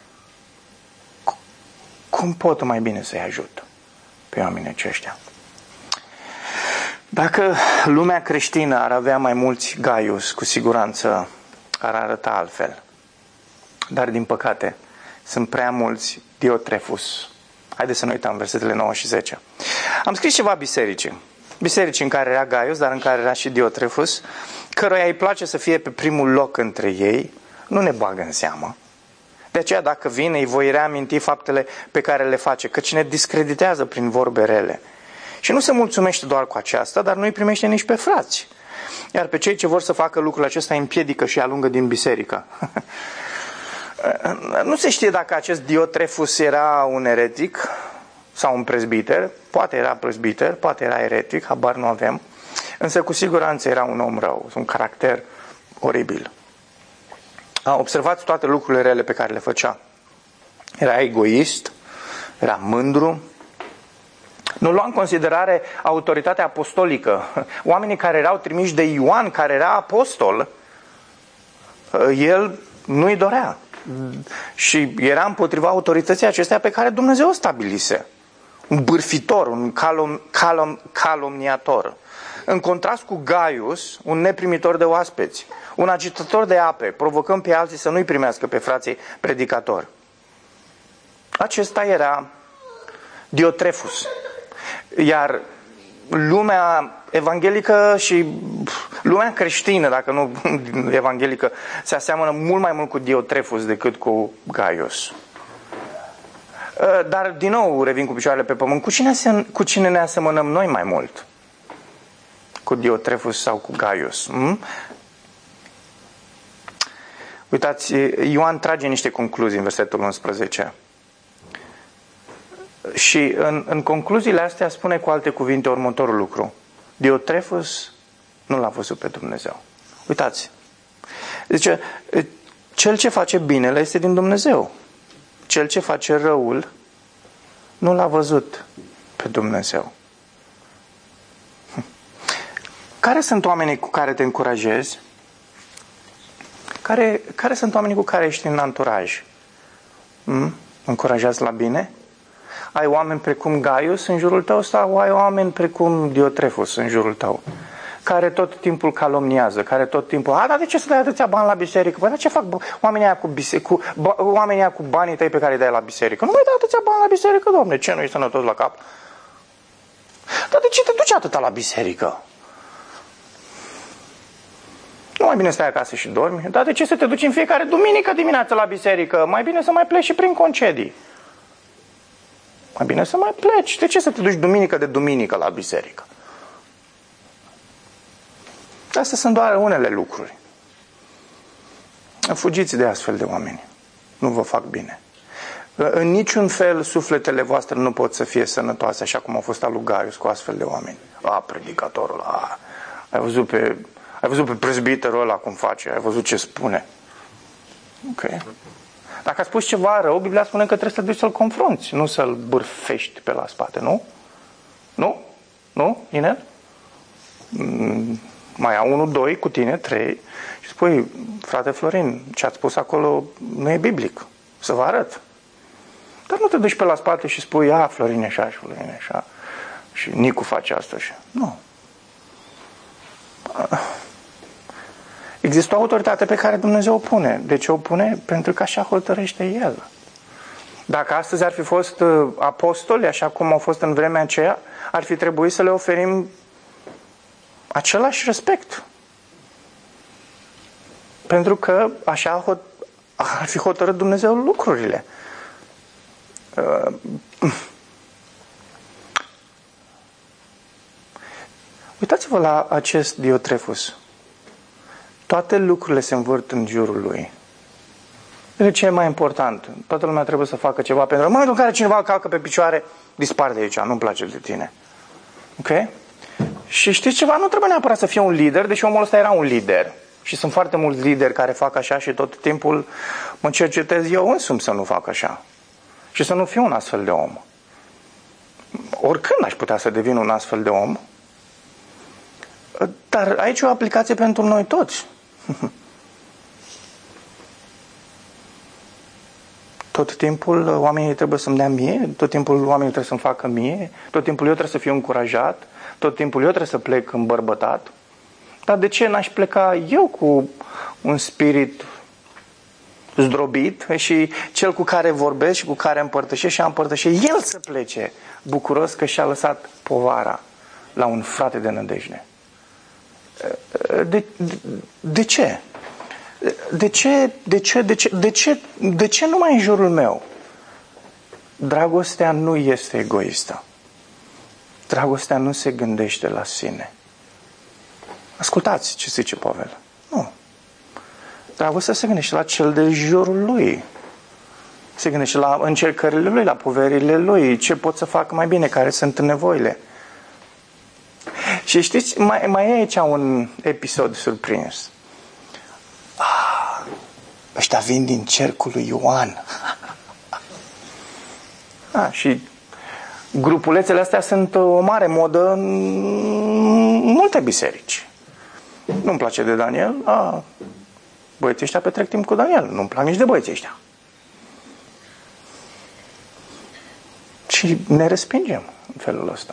Cum pot mai bine să-i ajut pe oamenii aceștia? Dacă lumea creștină ar avea mai mulți Gaius, cu siguranță ar arăta altfel. Dar din păcate sunt prea mulți Diotrefus. Haideți să nu uităm versetele nouă și zece. Am scris ceva bisericii. Biserici în care era Gaius, dar în care era și Diotrefus, căruia îi place să fie pe primul loc între ei, nu ne bagă în seamă. De aceea, dacă vine, îi voi reaminti faptele pe care le face, căci ne discreditează prin vorbe rele. Și nu se mulțumește doar cu aceasta, dar nu îi primește nici pe frați. Iar pe cei ce vor să facă lucrul acesta îi împiedică și îi alungă din biserică. Nu se știe dacă acest Diotrefus era un eretic sau un prezbiter. Poate era prezbiter, poate era eretic, habar nu avem. Însă cu siguranță era un om rău, un caracter oribil. Observați toate lucrurile rele pe care le făcea. Era egoist, era mândru, nu lua în considerare autoritatea apostolică. Oamenii care erau trimiși de Ioan, care era apostol, el nu-i dorea. Și era împotriva autorității acestea pe care Dumnezeu o stabilise. un bârfitor, un calom, calom, calomniator. În contrast cu Gaius, un neprimitor de oaspeți, un agitator de ape, provocând pe alții să nu-i primească pe frații predicatori. Acesta era Diotrefus. Iar lumea evanghelică și lumea creștină, dacă nu evanghelică, se aseamănă mult mai mult cu Diotrefus decât cu Gaius. Dar, din nou, revin cu picioarele pe pământ. Cu cine, cu cine ne asemănăm noi mai mult? Cu Diotrefus sau cu Gaius? Hm? Uitați, Ioan trage niște concluzii în versetul unsprezece. Și în, în concluziile astea spune cu alte cuvinte următorul lucru. Diotrefus nu l-a văzut pe Dumnezeu. Uitați. Zice, cel ce face binele este din Dumnezeu. Cel ce face răul nu l-a văzut pe Dumnezeu. Care sunt oamenii cu care te încurajezi? Care, care sunt oamenii cu care ești în anturaj? Hmm? Încurajați la bine? Ai oameni precum Gaius în jurul tău sau ai oameni precum Diotrefus în jurul tău? Care tot timpul calomniază, care tot timpul, a, dar de ce să dai atâția bani la biserică? Păi, dar ce fac oamenii aia cu, bise- cu, oamenii aia cu banii tăi pe care îi dai la biserică? Nu mai dai atâția bani la biserică, Doamne, ce, nu ești sănătos la cap? Dar de ce te duci atâta la biserică? Nu mai bine stai acasă și dormi? Dar de ce să te duci în fiecare duminică dimineață la biserică? Mai bine să mai pleci și prin concedii. Mai bine să mai pleci. De ce să te duci duminică de duminică la biserică? Astea sunt doar unele lucruri. Fugiți de astfel de oameni. Nu vă fac bine. În niciun fel sufletele voastre nu pot să fie sănătoase așa cum a fost al lui Gaius cu astfel de oameni. A, predicatorul, a, ai văzut pe, ai văzut pe prezbiterul ăla cum face, ai văzut ce spune. Ok. Dacă a spus ceva rău, Biblia spune că trebuie să te duci să-l confrunți, nu să-l bârfești pe la spate, nu? Nu? Nu, Inel? Mm, mai au unul, doi cu tine, trei și spui, frate Florin, ce ați spus acolo nu e biblic, să vă arăt. Dar nu te duci pe la spate și spui, a, Florin e așa și Florin e așa și Nicu face asta și... Nu. Există o autoritate pe care Dumnezeu o pune. De ce o pune? Pentru că așa hotărăște El. Dacă astăzi ar fi fost apostoli, așa cum au fost în vremea aceea, ar fi trebuit să le oferim același respect. Pentru că așa ar fi hotărât Dumnezeu lucrurile. Uitați-vă la acest Diotrefus. Toate lucrurile se învârt în jurul lui. De ce e mai important? Toată lumea trebuie să facă ceva, pentru că în momentul în care cineva calcă pe picioare, dispar de aici, nu-mi place de tine. Ok? Și știți ceva? Nu trebuie neapărat să fie un lider, deși omul ăsta era un lider. Și sunt foarte mulți lideri care fac așa și tot timpul mă cercetez eu însumi să nu fac așa. Și să nu fiu un astfel de om. Oricând aș putea să devin un astfel de om. Dar aici e o aplicație pentru noi toți. Tot timpul oamenii trebuie să-mi dea mie, tot timpul oamenii trebuie să-mi facă mie, tot timpul eu trebuie să fiu încurajat, tot timpul eu trebuie să plec îmbărbătat. Dar de ce n-aș pleca eu cu un spirit zdrobit și cel cu care vorbesc și cu care împărtășesc și a împărtășe el să plece bucuros că și-a lăsat povara la un frate de nădejde? De, de, de ce? De ce, de ce, de ce, de ce, de ce numai în jurul meu? Dragostea nu este egoistă. Dragostea nu se gândește la sine. Ascultați ce zice Pavel. Nu. Dragostea se gândește la cel de jurul lui. Se gândește la încercările lui, la poverile lui, ce pot să fac mai bine, care sunt nevoile. Și știți, mai, mai e aici un episod surprins. Ah, ăștia vin din cercul lui Ioan. Ah, și grupulețele astea sunt o mare modă în multe biserici. Nu-mi place de Daniel. Ah, băieții ăștia petrec timp cu Daniel. Nu-mi plac nici de băieții ăștia. Și ne respingem în felul ăsta.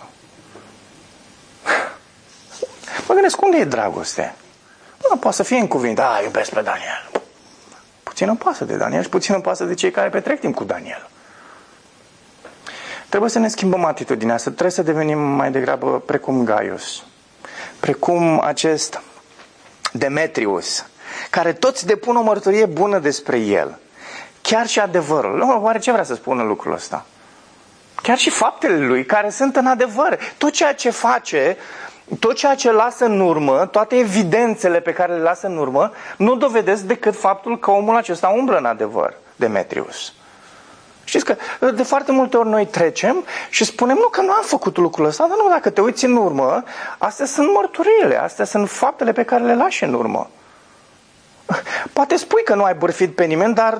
Mă gândesc, unde e dragoste? Nu, poate să fie în cuvinte, a, iubesc pe Daniel. Puțin îmi pasă de Daniel și puțin îmi pasă de cei care petrec timp cu Daniel. Trebuie să ne schimbăm atitudinea asta. Trebuie să devenim mai degrabă precum Gaius. Precum acest Demetrius, care toți depun o mărturie bună despre el. Chiar și adevărul. Nu, oare ce vrea să spună lucrul ăsta? Chiar și faptele lui, care sunt în adevăr. Tot ceea ce face, tot ceea ce lasă în urmă, toate evidențele pe care le lasă în urmă, nu dovedesc decât faptul că omul acesta umblă în adevăr, Demetrius. Știți că de foarte multe ori noi trecem și spunem, nu, că nu am făcut lucrul ăsta, dar nu, dacă te uiți în urmă, astea sunt mărturiile, astea sunt faptele pe care le lași în urmă. Poate spui că nu ai bârfit pe nimeni, dar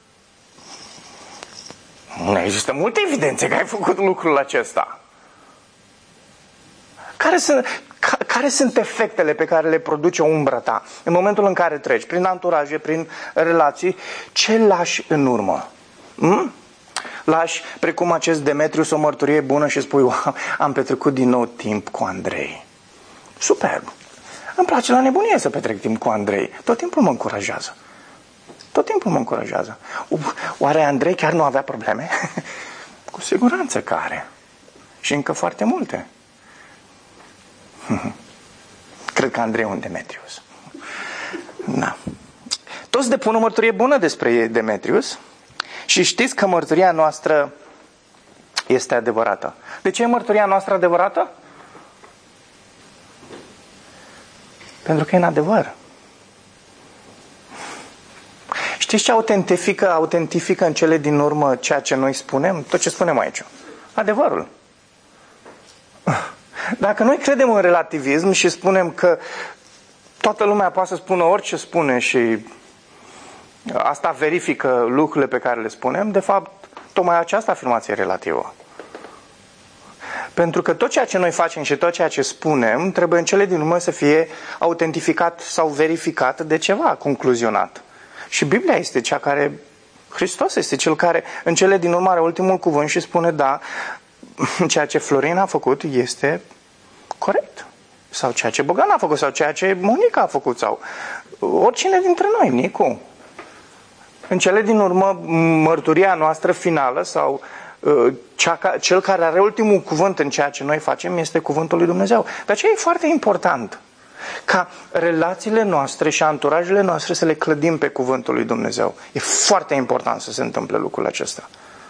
nu există multe evidențe că ai făcut lucrul acesta. Care sunt, ca, care sunt efectele pe care le produce umbra ta în momentul în care treci, prin anturaje, prin relații, ce lași în urmă? Hmm? Lași, precum acest Demetrius, o mărturie bună și spui, wow, am petrecut din nou timp cu Andrei. Superb! Îmi place la nebunie să petrec timp cu Andrei. Tot timpul mă încurajează. Tot timpul mă încurajează. Oare Andrei chiar nu avea probleme? Cu siguranță că are. Și încă foarte multe. Cred că Andrei e un Demetrius. Da. Toți depun o mărturie bună despre Demetrius și știți că mărturia noastră este adevărată. De ce e mărturia noastră adevărată? Pentru că e în adevăr. Știți ce autentifică, autentifică în cele din urmă ceea ce noi spunem? Tot ce spunem aici. Adevărul. Dacă noi credem în relativism și spunem că toată lumea poate să spună orice spune și asta verifică lucrurile pe care le spunem, de fapt, tocmai această afirmație e relativă. Pentru că tot ceea ce noi facem și tot ceea ce spunem trebuie în cele din urmă să fie autentificat sau verificat de ceva concluzionat. Și Biblia este cea care, Hristos este cel care în cele din urmă are ultimul cuvânt și spune, da, ceea ce Florin a făcut este corect. Sau ceea ce Bogdan a făcut, sau ceea ce Monica a făcut, sau oricine dintre noi, Nicu. În cele din urmă, mărturia noastră finală sau cea, cel care are ultimul cuvânt în ceea ce noi facem este cuvântul lui Dumnezeu. De aceea e foarte important ca relațiile noastre și anturajele noastre să le clădim pe cuvântul lui Dumnezeu. E foarte important să se întâmple lucrul acesta.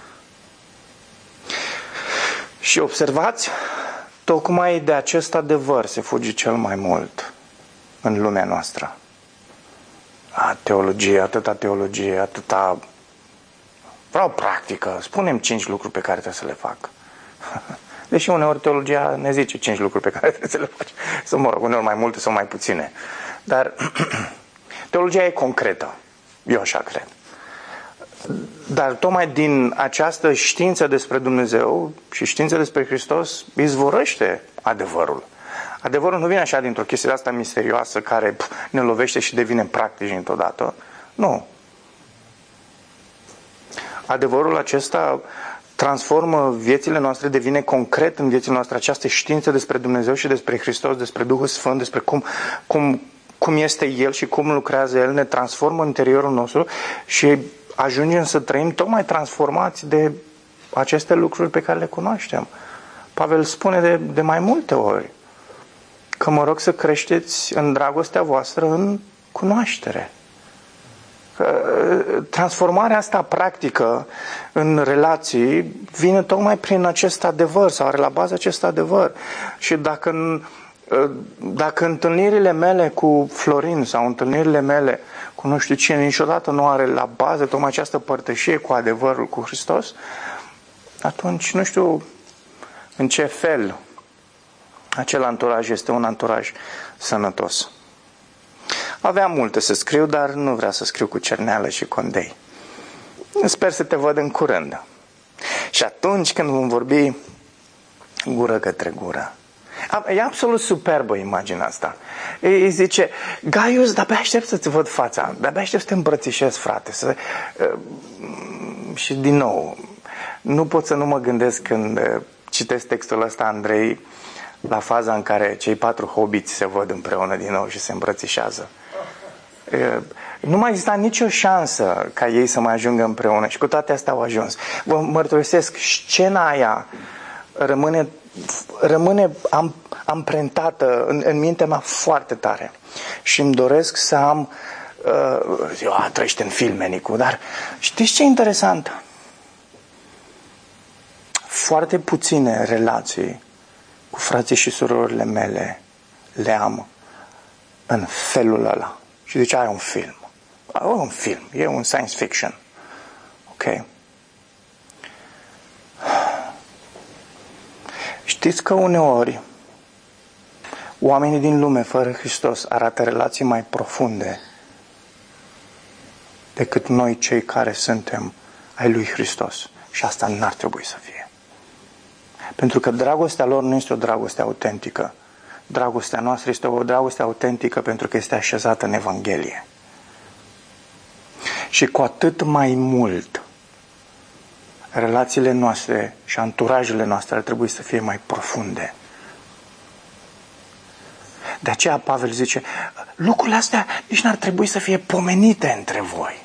Și observați, tocmai de acest adevăr se fuge cel mai mult în lumea noastră. A, teologie, atâta teologie, atâta... Vreau practică, spune-mi cinci lucruri pe care trebuie să le fac. Deși uneori teologia ne zice cinci lucruri pe care trebuie să le faci. Sau, mă rog, uneori mai multe sau mai puține. Dar teologia e concretă. Eu așa cred. Dar tocmai din această știință despre Dumnezeu și știință despre Hristos izvorăște adevărul. Adevărul nu vine așa dintr-o chestie asta misterioasă care pf, ne lovește și devine practici într-o dată. Nu. Adevărul acesta transformă viețile noastre, devine concret în viețile noastre această știință despre Dumnezeu și despre Hristos, despre Duhul Sfânt, despre cum, cum, cum este El și cum lucrează El, ne transformă în interiorul nostru și ajungem să trăim tocmai transformați de aceste lucruri pe care le cunoaștem. Pavel spune de, de mai multe ori că mă rog să creșteți în dragostea voastră în cunoaștere. Transformarea asta practică în relații vine tocmai prin acest adevăr sau are la bază acest adevăr. Și dacă, dacă întâlnirile mele cu Florin sau întâlnirile mele cu nu știu cine niciodată nu are la bază tocmai această părtășie cu adevărul, cu Hristos, atunci nu știu în ce fel acel anturaj este un anturaj sănătos. Aveam multe să scriu, dar nu vreau să scriu cu cerneală și condei. Sper să te văd în curând. Și atunci când vom vorbi gură către gură. E absolut superbă imaginea asta. Îi zice, Gaius, de-abia aștept să-ți văd fața, de-abia aștept să te îmbrățișez, frate. Să... Și din nou, Nu pot să nu mă gândesc când citesc textul ăsta, Andrei, la faza în care cei patru hobiți se văd împreună din nou și se îmbrățișează. Nu mai exista nicio șansă ca ei să mai ajungă împreună și cu toate astea au ajuns. Vă mărturisesc, scena aia rămâne, rămâne am, amprentată în, în mintea mea foarte tare și îmi doresc să am uh, eu, a, trăiește în filme, Nicu, dar știți ce e interesant? Foarte puține relații cu frații și surorile mele le am în felul ăla. Și zice, ai un film. E un film, e un science fiction. Ok? Știți că uneori oamenii din lume fără Hristos arată relații mai profunde decât noi cei care suntem ai lui Hristos. Și asta n-ar trebui să fie. Pentru că dragostea lor nu este o dragoste autentică. Dragostea noastră este o dragoste autentică pentru că este așezată în Evanghelie. Și cu atât mai mult relațiile noastre și anturajele noastre ar trebui să fie mai profunde. De aceea Pavel zice, lucrurile astea nici n-ar trebui să fie pomenite între voi.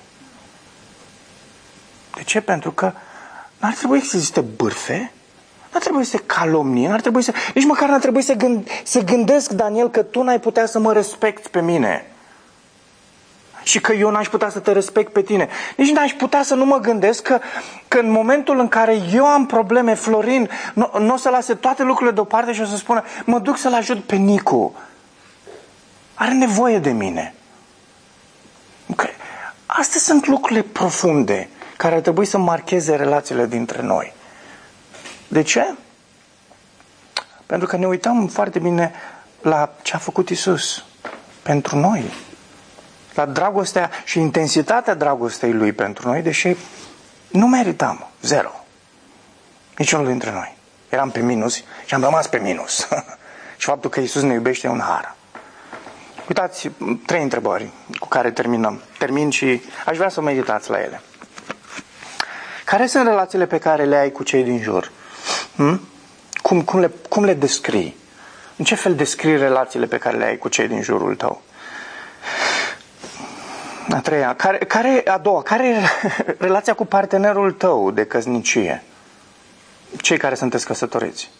De ce? Pentru că n-ar trebui să existe bârfe, n-ar trebui să calomnie, n-ar trebui să... Nici măcar n-ar trebui să, gând, să gândesc, Daniel, că tu n-ai putea să mă respecti pe mine. Și că eu n-aș putea să te respect pe tine. Nici n-aș putea să nu mă gândesc că, că în momentul în care eu am probleme, Florin nu, nu o să lase toate lucrurile deoparte și o să spună, mă duc să-l ajut pe Nicu. Are nevoie de mine. Okay. Astea sunt lucrurile profunde care ar trebui să marcheze relațiile dintre noi. De ce? Pentru că ne uităm foarte bine la ce a făcut Iisus pentru noi. La dragostea și intensitatea dragostei Lui pentru noi, deși nu meritam. Zero. Niciunul dintre noi. Eram pe minus și am rămas pe minus. Și faptul că Iisus ne iubește e un har. Uitați, trei întrebări cu care terminăm. Termin și aș vrea să meditați la ele. Care sunt relațiile pe care le ai cu cei din jur? Hmm? Cum, cum, le, cum le descrii? În ce fel descrii relațiile pe care le ai cu cei din jurul tău? A treia, care, care, a doua, care e relația cu partenerul tău de căsnicie? Cei care sunteți căsătoriți.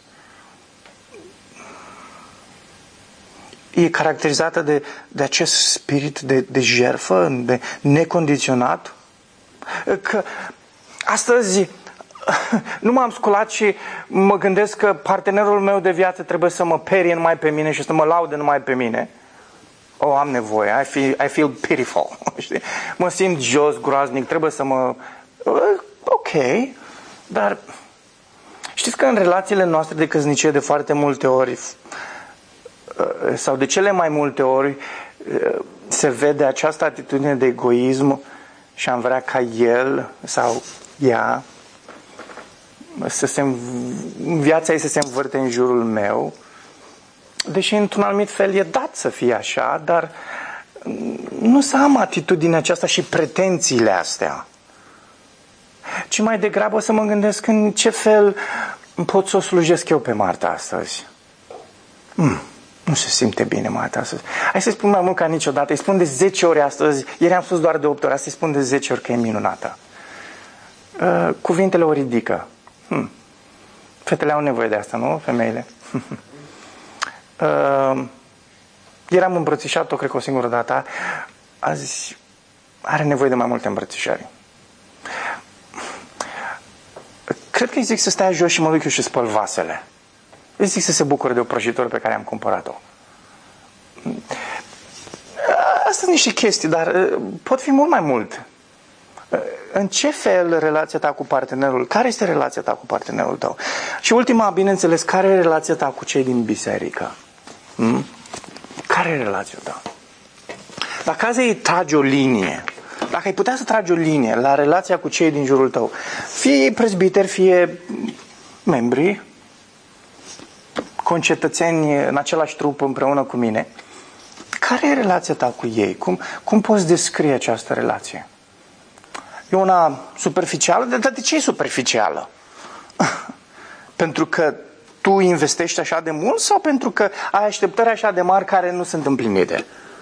E caracterizată de, de acest spirit de, de jertfă, de necondiționat? Că astăzi nu m-am sculat și mă gândesc că partenerul meu de viață trebuie să mă perie numai pe mine și să mă laude numai pe mine. Oh, am nevoie, I feel, I feel pitiful. Știi? Mă simt jos, groaznic, trebuie să mă... Ok, dar știți că în relațiile noastre de căsnicie de foarte multe ori sau de cele mai multe ori se vede această atitudine de egoism și am vrea ca el sau ea să se, viața ei să se învârte în jurul meu, deși într-un anumit fel e dat să fie așa, dar nu să am atitudinea aceasta și pretențiile astea, ci mai degrabă să mă gândesc în ce fel pot să o slujesc eu pe Marta astăzi. Hmm, nu se simte bine Marta astăzi. Hai să-i spun mai mult ca niciodată, îi spun de zece ori astăzi, ieri am spus doar de opt ori, astăzi îi spun de zece ori că e minunată. Uh, cuvintele o ridică. Hmm. Fetele au nevoie de asta, nu? Femeile. Uh, eram îmbrățișat-o, cred că o singură dată. Azi are nevoie de mai multe îmbrățișări. Cred că îi zic să stai jos și mă duc eu și spăl vasele. Îi zic să se bucure de o prăjitură pe care am cumpărat-o. Astea sunt niște chestii, dar pot fi mult mai mult. În ce fel relația ta cu partenerul? Care este relația ta cu partenerul tău? Și ultima, bineînțeles, care e relația ta cu cei din biserică? Hmm? Care e relația ta? Dacă azi îi tragi o linie, dacă ai putea să tragi o linie la relația cu cei din jurul tău, fie ei prezbiteri, fie membri, concetățeni în același trup împreună cu mine, care e relația ta cu ei? Cum, cum poți descrie această relație? E una superficială? Dar de ce e superficială? Pentru că tu investești așa de mult sau pentru că ai așteptări așa de mari care nu sunt împlinite?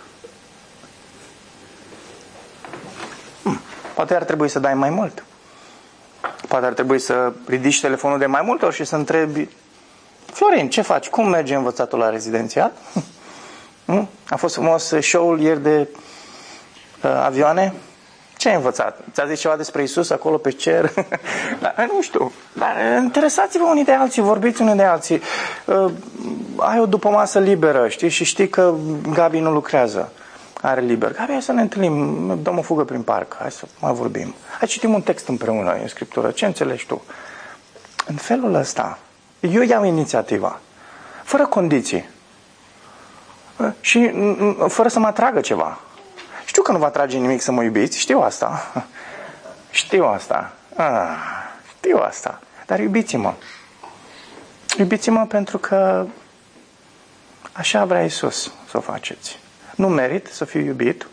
Hmm. Poate ar trebui să dai mai mult. Poate ar trebui să ridici telefonul de mai multe ori și să întrebi: Florin, ce faci? Cum merge învățatul la rezidențiat? Hmm? A fost frumos show-ul ieri de uh, avioane? Ce ai învățat? Ți-a zis ceva despre Isus acolo pe cer? Dar, nu știu. Dar interesați-vă unii de alții, vorbiți unii de alții. Uh, ai o dupămasă liberă, știi? Și știi că Gabi nu lucrează. Are liber. Gabi, hai să ne întâlnim, dăm o fugă prin parc. Hai să mai vorbim. Hai citim un text împreună în Scriptură. Ce înțelegi tu? În felul ăsta, eu iau inițiativa. Fără condiții. Și fără să mă atragă ceva. Știu că nu vă atrage nimic să mă iubiți, știu asta. Știu asta. Ah, știu asta. Dar iubiți-mă. Iubiți-mă pentru că așa vrea Iisus să o faceți. Nu merit să fiu iubit.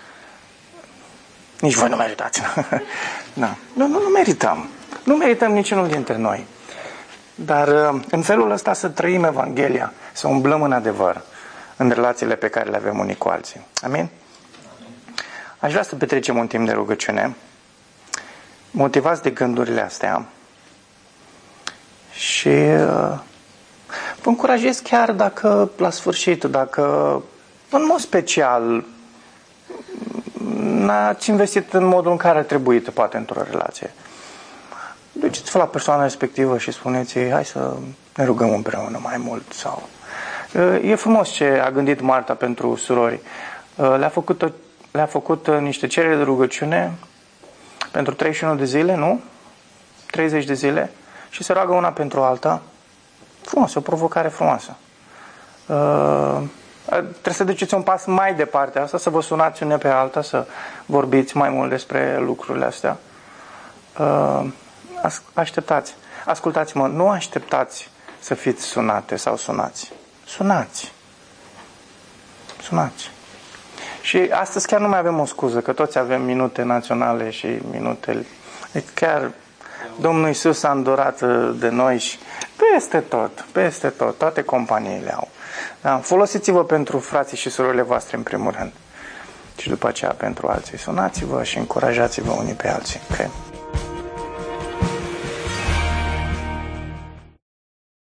Nici voi nu meritați. Da. Nu, nu, nu merităm. Nu merităm niciunul dintre noi. Dar în felul ăsta să trăim Evanghelia, să umblăm în adevăr în relațiile pe care le avem unii cu alții. Amin? Aș vrea să petrecem un timp de rugăciune, motivați de gândurile astea, și vă încurajez chiar dacă la sfârșit, dacă în mod special n-ați investit în modul în care ar trebui, poate, într-o relație. Duceți-vă la persoana respectivă și spuneți-i: hai să ne rugăm împreună mai mult. Sau e frumos ce a gândit Marta pentru surori. Le-a făcut, le-a făcut niște cereri de rugăciune pentru treizeci și unu de zile, nu? treizeci de zile. Și se roagă una pentru alta. Frumos, e o provocare frumoasă. Uh, trebuie să duceți un pas mai departe asta, să vă sunați une pe alta, să vorbiți mai mult despre lucrurile astea. Uh, așteptați. Ascultați-mă, nu așteptați să fiți sunate sau sunați. Sunați. Sunați. Și astăzi chiar nu mai avem o scuză, că toți avem minute naționale și minute... Deci chiar Domnul Iisus s-a îndurat de noi și peste tot, peste tot, toate companiile au. Da? Folosiți-vă pentru frații și surorile voastre în primul rând. Și după aceea pentru alții. Sunați-vă și încurajați-vă unii pe alții. Okay?